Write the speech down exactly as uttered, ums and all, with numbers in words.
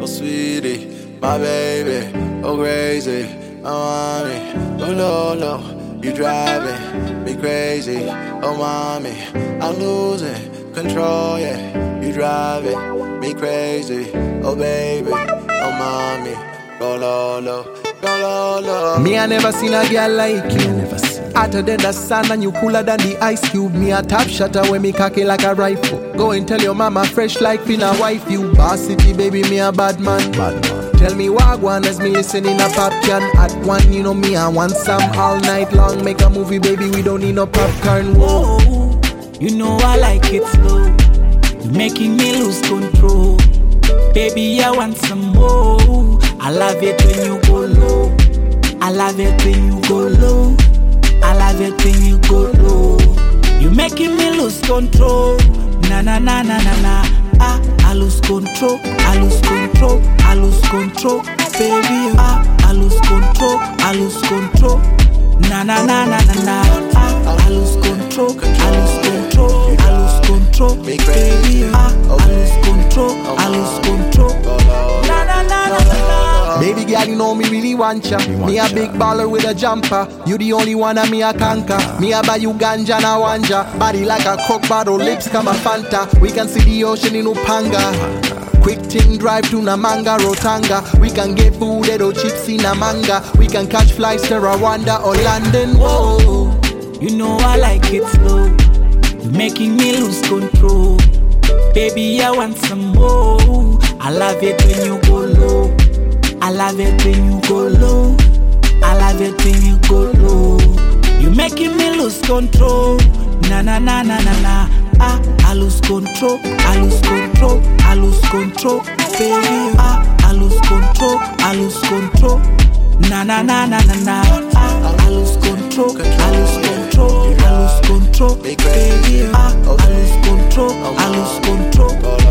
oh sweetie, my baby, oh crazy, oh mommy, oh low, low, you driving me crazy, oh mommy, I'm losing control, yeah, you driving me crazy, oh baby, oh mommy, go low, low, go low, low. Me I never seen a girl like you, never seen. Hotter than the sun and you cooler than the ice cube. Me a top shutter when me cocky like a rifle. Go and tell your mama fresh like finna wife you. Boss city baby, me a bad man. Bad man. Tell me wagwan as me listening a popcorn. At one, you know me I want some all night long. Make a movie baby, we don't need no popcorn. Whoa, you know I like it slow. You're making me lose control. Baby, I want some more. I love it when you go low. I love it when you go low. I love it when you go low. You making me lose control. Na na na na na na. Ah, I lose control. I lose control. I lose control. Baby, ah, I lose control. I lose control. Na na na na na na. Ah, I lose control. I lose control. I lose control. Baby, ah, I lose control. I lose control. Na na na na na. Baby girl, you know me really want ya. Me, me a big baller with a jumper. You the only one of me a conquer. Me a buy you ganja na wanja. Body like a coke bottle, lips come a Fanta. We can see the ocean in Upanga. Quick thing drive to Namanga, Rotanga. We can get food at chips in Namanga. We can catch flights to Rwanda or London. Whoa, you know I like it slow. You're making me lose control. Baby, I want some more. I love it when you go low. I love it when you go low. I love it when you go low. You making me lose control. Na na na na na na. Ah, I lose control. I lose control. I lose control. Baby, ah, I lose control. I lose control. Na na na na na na. Ah, I lose control. I lose control. I lose control. Baby, ah, I lose control. I lose control.